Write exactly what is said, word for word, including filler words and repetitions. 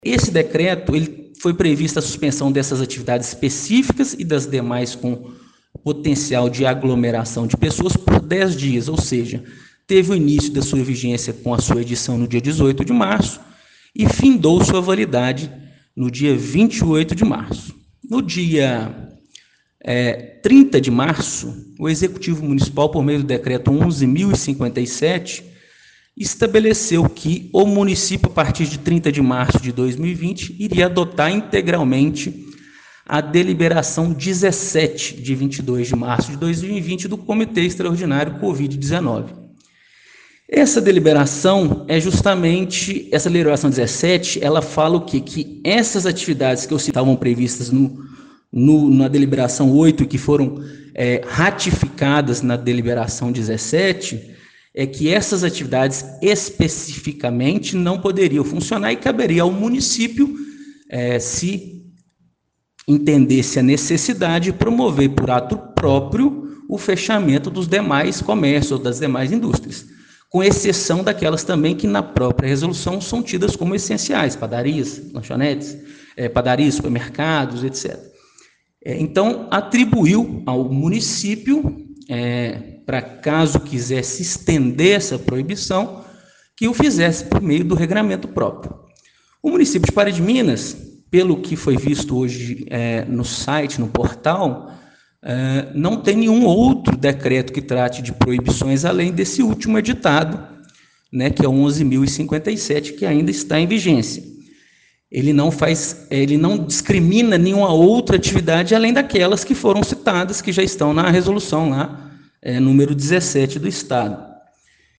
Esse decreto, ele foi prevista a suspensão dessas atividades específicas e das demais com potencial de aglomeração de pessoas por dez dias, ou seja, teve o início da sua vigência com a sua edição no dia dezoito de março e findou sua validade no dia vinte e oito de março. No dia é, trinta de março, o Executivo Municipal, por meio do decreto onze mil e cinquenta e sete, estabeleceu que o município, a partir de trinta de março de dois mil e vinte, iria adotar integralmente a deliberação dezessete, de vinte e dois de março de dois mil e vinte, do Comitê Extraordinário covid dezenove. Essa deliberação é justamente, essa deliberação dezessete, ela fala o quê? Que essas atividades que eu citava estavam previstas no, no, na deliberação oito, que foram é, ratificadas na deliberação dezessete, é que essas atividades especificamente não poderiam funcionar e caberia ao município, é, se entendesse a necessidade, promover por ato próprio o fechamento dos demais comércios ou das demais indústrias, com exceção daquelas também que na própria resolução são tidas como essenciais, padarias, lanchonetes, é, padarias, supermercados, etcétera. É, então, atribuiu ao município, é, para caso quisesse estender essa proibição, que o fizesse por meio do regramento próprio. O município de Pará de Minas, pelo que foi visto hoje é, no site, no portal, é, não tem nenhum outro decreto que trate de proibições além desse último editado, né, que é o onze mil e cinquenta e sete, que ainda está em vigência. Ele não faz, ele não discrimina nenhuma outra atividade além daquelas que foram citadas, que já estão na resolução lá, é, número dezessete do Estado.